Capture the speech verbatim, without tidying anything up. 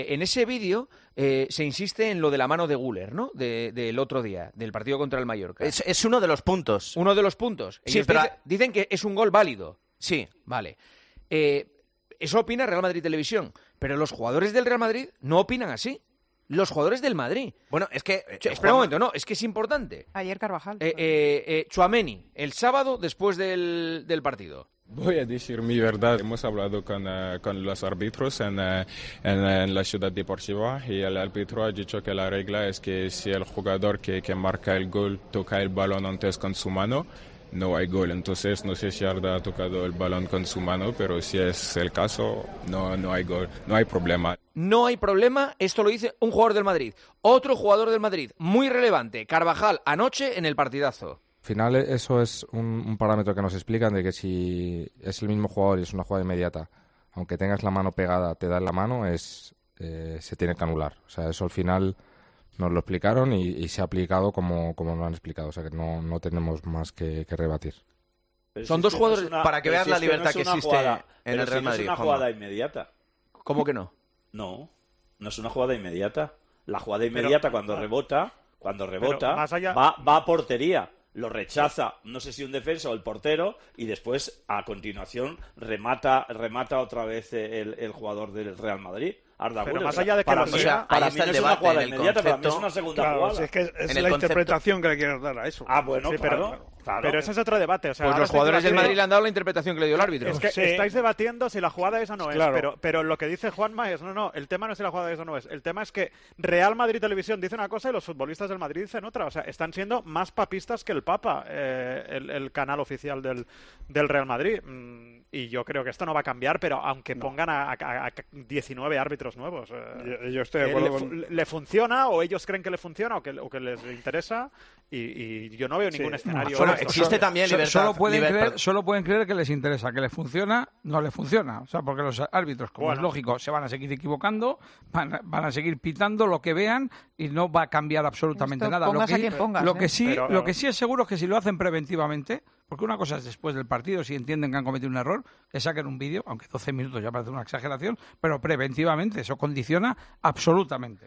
En ese vídeo eh, se insiste en lo de la mano de Güler, ¿no? De, del otro día, del partido contra el Mallorca. Es, es uno de los puntos. Uno de los puntos. Sí, Ellos pero... dice, dicen que es un gol válido. Sí. Vale. Eh, eso opina Real Madrid Televisión. Pero los jugadores del Real Madrid no opinan así. Los jugadores del Madrid. Bueno, es que... Eh, Espera un momento, no, es que es importante. Ayer Carvajal. Eh, eh, eh, Tchouaméni, el sábado después del, del partido. Voy a decir mi verdad. Hemos hablado con, uh, con los árbitros en, uh, en, en la ciudad deportiva y el árbitro ha dicho que la regla es que si el jugador que, que marca el gol toca el balón antes con su mano, no hay gol. Entonces no sé si Arda ha tocado el balón con su mano, pero si es el caso, no, no hay gol, no hay problema. No hay problema, esto lo dice un jugador del Madrid. Otro jugador del Madrid, muy relevante, Carvajal, anoche en el partidazo. Al final eso es un, un parámetro que nos explican de que si es el mismo jugador y es una jugada inmediata, aunque tengas la mano pegada, te da en la mano, es eh, se tiene que anular. O sea, eso al final nos lo explicaron y, y se ha aplicado como, como nos lo han explicado. O sea, que no, no tenemos más que, que rebatir. Pero Son si dos jugadores... No una, para que veas la libertad no que, que existe jugada, en el Real si Madrid. No es una Juanma. jugada inmediata. ¿Cómo que no? No, no es una jugada inmediata. La jugada inmediata pero, cuando rebota, cuando rebota, más allá... va, va a portería. Lo rechaza, no sé si un defensa o el portero, y después, a continuación, remata remata otra vez el, el jugador del Real Madrid. Arda Pero Güler, más allá de que para lo mí, sea, para ahí mí está no el es una debate, jugada en el inmediata, para mí concepto, es una segunda claro, jugada. Si es que es En la el interpretación que le quieres dar a eso. Ah, bueno, sí, claro, pero, claro. pero ese es otro debate. O sea, Pues los jugadores del Madrid le han dado la interpretación que le dio el árbitro. Es que sí. estáis debatiendo si la jugada es o no es, claro. pero, pero lo que dice Juanma es, no, no, el tema no es si la jugada es o no es, el tema es que Real Madrid Televisión dice una cosa y los futbolistas del Madrid dicen otra. O sea, están siendo más papistas que el Papa, eh, el, el canal oficial del, del Real Madrid. Mm, y yo creo que esto no va a cambiar, pero aunque no. pongan a, a, a diecinueve árbitros nuevos. Eh, yo, yo estoy de acuerdo le, con... le funciona, o ellos creen que le funciona, o que, o que les interesa, y, y yo no veo ningún sí. escenario. Bueno, existe también libertad. Solo pueden, libertad. creer, solo pueden creer que les interesa, que les funciona, no les funciona. O sea, porque los árbitros, como bueno. es lógico, se van a seguir equivocando, van, van a seguir pitando lo que vean y no va a cambiar absolutamente Esto nada. Lo que, a quien pongas, lo, que ¿eh? sí, Pero, lo que sí es seguro es que si lo hacen preventivamente, porque una cosa es después del partido, si entienden que han cometido un error, que saquen un vídeo, aunque doce minutos ya parece una exageración, pero preventivamente eso condiciona absolutamente.